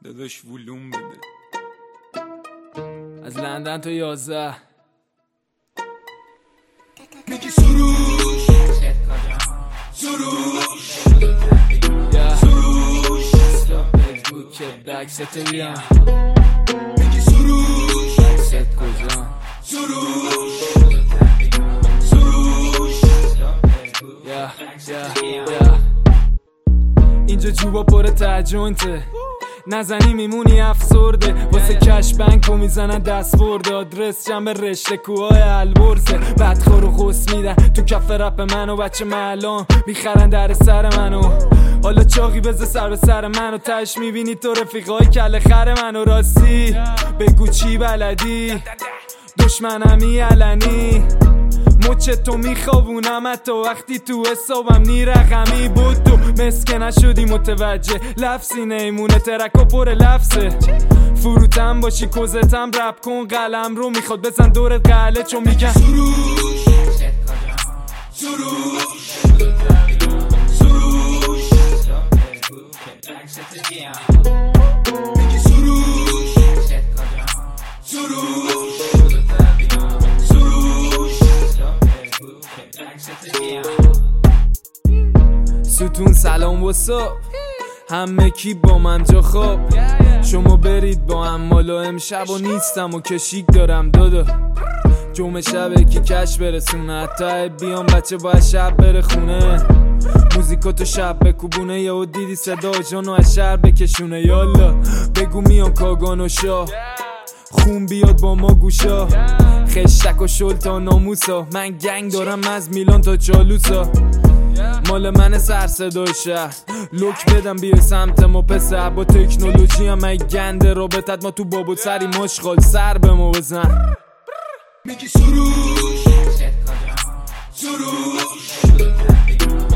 داداش ولوم بده. از لندن تا 11 میگی سروش سروش سروش فیسبوک بکستو بیان میگی سروش بکست کجا سروش سروش اینجا جوبا پر ترجونته نزنی میمونی افسرده واسه کش بنکو میزنن دست برده آدرس جنب رشته کوهای البرزه بدخور و غص میدن تو کف رپ منو بچه ملان بیخرن در سر منو حالا چاقی بزه سر به سر منو تش میبینی تو رفیقای کل خر منو راستی بگو چی بلدی دشمنمی علنی مچ تو میخوابونم حتی وقتی تو حسابم نی رقمی بود تو مسکه نشدی متوجه لفظی نیمونه ترک و پر لفظه فروتم باشی کوزتم رپ کن قلم رو میخواد بزن دورت قله چون میگن سروش سروش سروش میگی سروش سروش ستون سلام و صبح همه کی با من جا خوب شما برید با هم مالو امشب و نیستم و کشیک دارم دادا جمعه شبه که کش برسونه حتی بیام بچه باید شب بره خونه موزیکاتو شب بکوبونه یا دیدی صدا جانو از شهر بکشونه یالا بگو میان کاگانو شاه خون بیاد با ما گوشا خشتک و شل تا ناموسا من گنگ دارم از میلان تا چالوسا مال من سر صدای شهر لوک بدم بیای سمت ما پسر با تکنولوژی هم ای گنده رابطت ما تو بابو سری مشغال سر به ما بزن میگی سروش سروش